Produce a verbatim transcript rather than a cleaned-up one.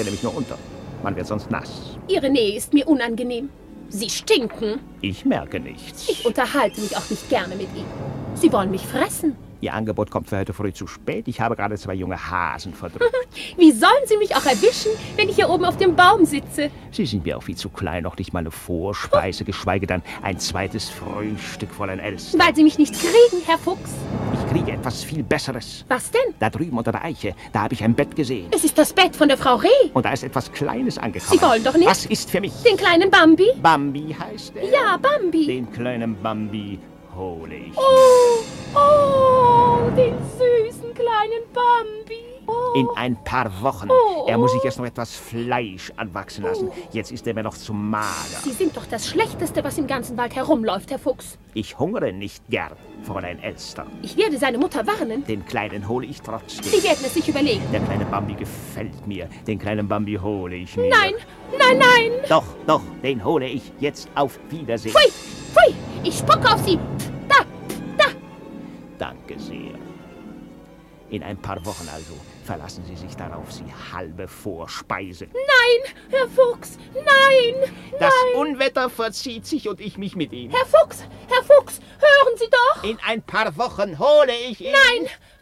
nämlich nur unter. Man wird sonst nass. Ihre Nähe ist mir unangenehm. Sie stinken. Ich merke nichts. Ich unterhalte mich auch nicht gerne mit Ihnen. Sie wollen mich fressen. Ihr Angebot kommt für heute früh zu spät. Ich habe gerade zwei junge Hasen verdrückt. Wie sollen Sie mich auch erwischen, wenn ich hier oben auf dem Baum sitze? Sie sind mir auch viel zu klein, noch nicht mal eine Vorspeise, geschweige denn ein zweites Frühstück, Fräulein Elster. Weil Sie mich nicht kriegen, Herr Fuchs. Ich kriege etwas viel Besseres. Was denn? Da drüben unter der Eiche, da habe ich ein Bett gesehen. Es ist das Bett von der Frau Reh. Und da ist etwas Kleines angekommen. Sie wollen doch nicht? Was ist für mich? Den kleinen Bambi? Bambi heißt er? Ja, Bambi. Den kleinen Bambi hole ich. Oh, oh, den süßen kleinen Bambi. Oh. In ein paar Wochen. Oh. Er muss sich erst noch etwas Fleisch anwachsen lassen. Oh. Jetzt ist er mir noch zu mager. Sie sind doch das Schlechteste, was im ganzen Wald herumläuft, Herr Fuchs. Ich hungere nicht gern, Fräulein Elster. Ich werde seine Mutter warnen. Den Kleinen hole ich trotzdem. Sie werden es sich überlegen. Der kleine Bambi gefällt mir. Den kleinen Bambi hole ich mir. Nein, nein, nein. Doch, doch, den hole ich. Jetzt auf Wiedersehen. Pfui, pfui, ich spucke auf Sie. Da, da. Danke sehr. In ein paar Wochen also verlassen Sie sich darauf, Sie halbe Vorspeise. Nein, Herr Fuchs, nein, Das nein. Unwetter verzieht sich und ich mich mit ihm. Herr Fuchs, Herr Fuchs, hören Sie doch. In ein paar Wochen hole ich ihn. Nein,